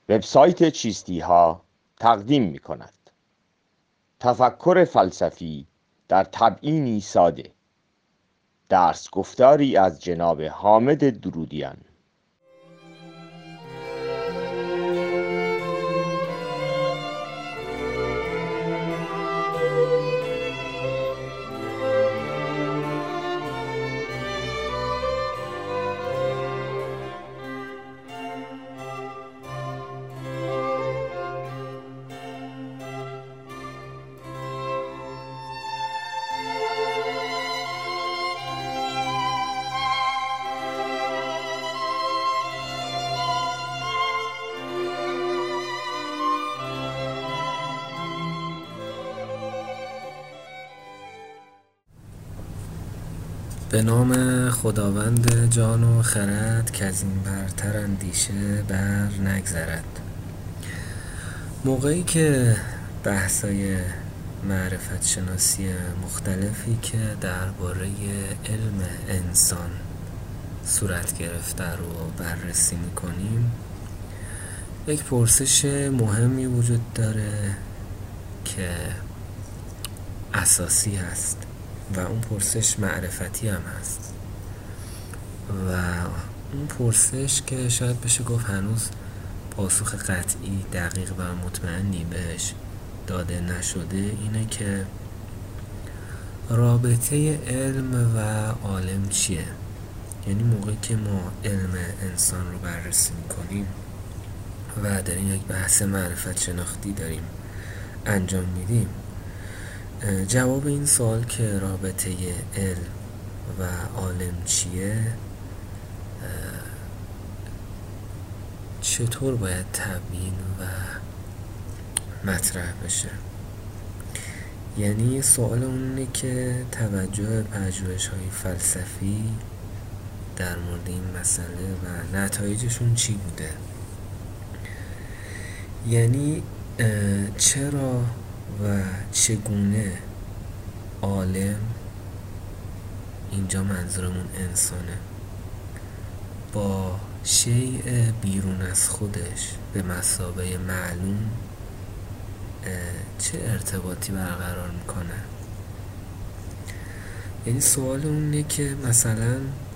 وبسایت چیستی ها تقدیم می کند تفکر فلسفی در تبیینی ساده. درس گفتاری از جناب حامد درودیان. به نام خداوند جان و خرد که از این برتر اندیشه بر نگذرد. موقعی که بحثای معرفت شناسی مختلفی که درباره علم انسان صورت گرفته رو بررسی میکنیم، یک پرسش مهمی وجود داره که اساسی هست و اون پرسش معرفتی هم هست و اون پرسش که شاید بشه گفت هنوز پاسخ قطعی دقیق و مطمئنی بهش داده نشده، اینه که رابطه علم و عالم چیه؟ یعنی موقعی که ما علم انسان رو بررسی میکنیم و داریم یک بحث معرفت شناختی داریم انجام میدیم، جواب این سوال که رابطه علم و عالم چیه چطور باید تبیین و مطرح بشه. یعنی سوال اونه که توجه پژوهش‌های فلسفی در مورد این مسئله و نتایجشون چی بوده. یعنی چرا و چگونه عالم، اینجا منظورمون انسانه، با شیء بیرون از خودش به مثابه معلوم چه ارتباطی برقرار میکنه. یعنی سوال اونه که مثلا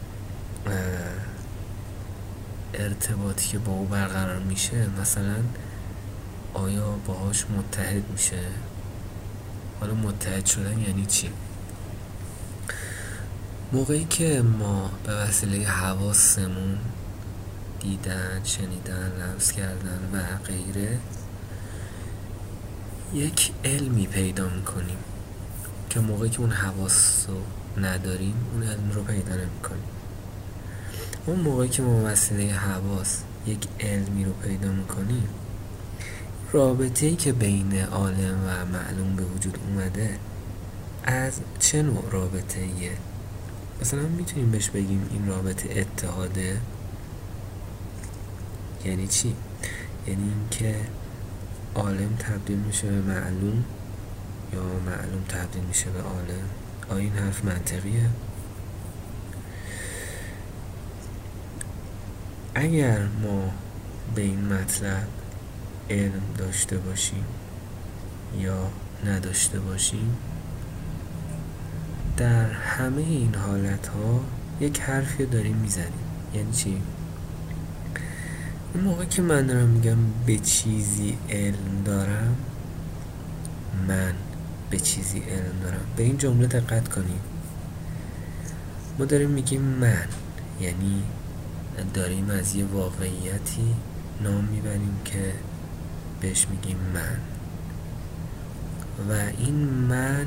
ارتباطی که با او برقرار میشه، مثلا آیا باهاش متحد میشه؟ حالا متحد شدن یعنی چی؟ موقعی که ما به وسیله حواسمون دیدن، شنیدن، لمس کردن و غیره یک علمی پیدا میکنیم که موقعی که اون حواس رو نداریم اون علم رو پیدا نمیکنیم. اون موقعی که ما وسیله حواس یک علمی رو پیدا میکنیم، رابطه‌ای که بین عالم و معلوم به وجود اومده از چه نوع رابطه‌ایه؟ مثلا میتونیم بهش بگیم این رابطه اتحاده. یعنی چی؟ یعنی این که عالم تبدیل میشه به معلوم یا معلوم تبدیل میشه به عالم. آیا این حرف منطقیه؟ اگر ما به این مطلب علم داشته باشیم یا نداشته باشیم، در همه این حالت ها یک حرفی داریم میزنیم. یعنی چی؟ این موقع که من دارم میگم به چیزی علم دارم، من به چیزی علم دارم، به این جمله دقت کنیم. ما داریم میگیم من، یعنی داریم از یه واقعیتی نام میبریم که بهش میگیم من، و این من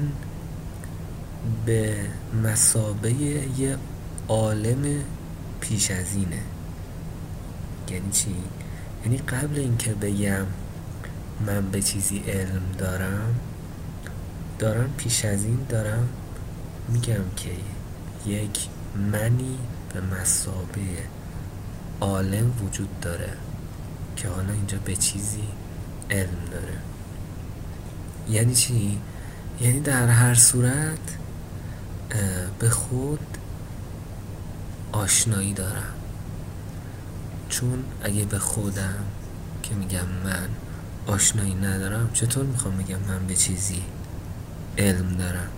به مثابه یه عالم پیش از اینه. یعنی چی؟ یعنی قبل اینکه بگم من به چیزی علم دارم پیش از این دارم میگم که یک منی به مثابه عالم وجود داره که حالا اینجا به چیزی علم داره. یعنی چی؟ یعنی در هر صورت به خود آشنایی دارم، چون اگه به خودم که میگم من آشنایی ندارم، چطور میخوام بگم من به چیزی علم دارم؟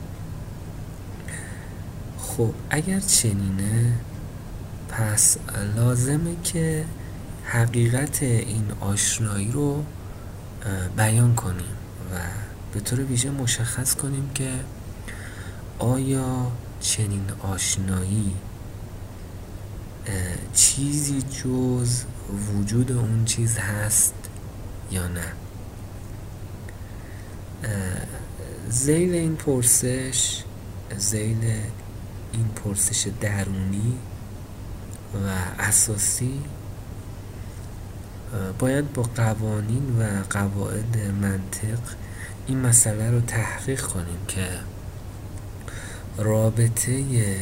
خب اگر چنینه، پس لازمه که حقیقت این آشنایی رو بیان کنیم و به طور ویژه مشخص کنیم که آیا چنین آشنایی چیزی جز وجود اون چیز هست یا نه. ذیل این پرسش درونی و اساسی باید با قوانین و قواعد منطق این مسئله رو تحقیق کنیم که رابطه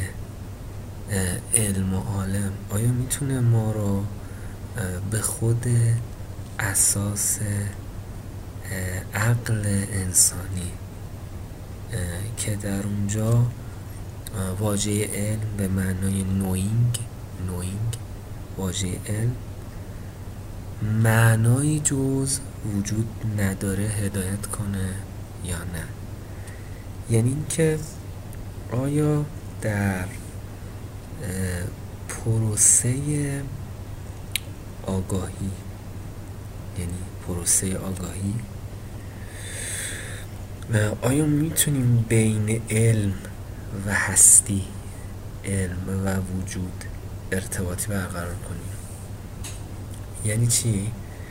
علم و عالم آیا میتونه ما رو به خود اساس عقل انسانی که در اونجا واژه علم به معنای نوینگ واژه علم معنایی جز وجود نداره هدایت کنه یا نه. یعنی اینکه آیا در پروسه آگاهی آیا میتونیم بین علم و هستی، علم و وجود ارتباطی برقرار کنیم؟ یعنی چی؟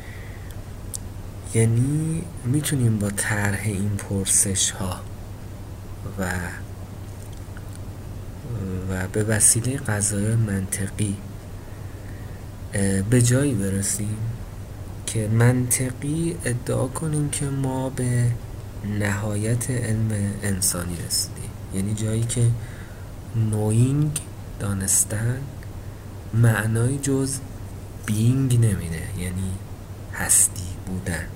یعنی میتونیم با طرح این پرسش ها و به وسیله قضایای منطقی به جایی برسیم که منطقی ادعا کنیم که ما به نهایت علم انسانی رسیدیم. یعنی جایی که نوینگ، دانستن، معنای جز بینگ نمیده، یعنی هستی بودن.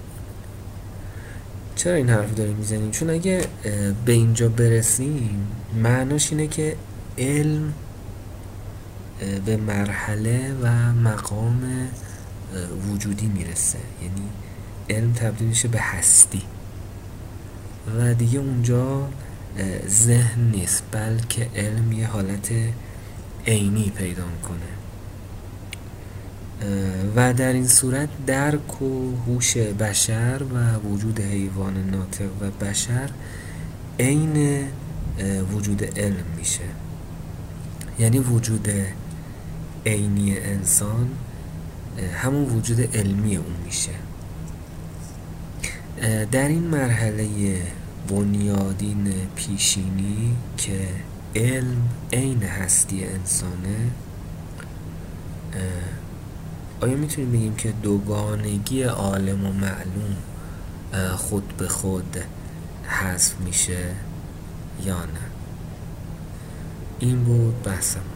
چرا این حرف داریم میزنیم؟ چون اگه به اینجا برسیم معناش اینه که علم به مرحله و مقام وجودی میرسه، یعنی علم تبدیل میشه به هستی و دیگه اونجا ذهن نیست، بلکه علم یه حالت عینی پیدا میکنه و در این صورت درک و هوش بشر و وجود حیوان ناطق و بشر عین وجود علم میشه. یعنی وجود عینی انسان همون وجود علمی اون میشه. در این مرحله بنیادین پیشینی که علم عین هستی انسانه، آیا میتونیم بگیم که دوگانگی عالم و معلوم خود به خود حذف میشه یا نه؟ این بود بحثم.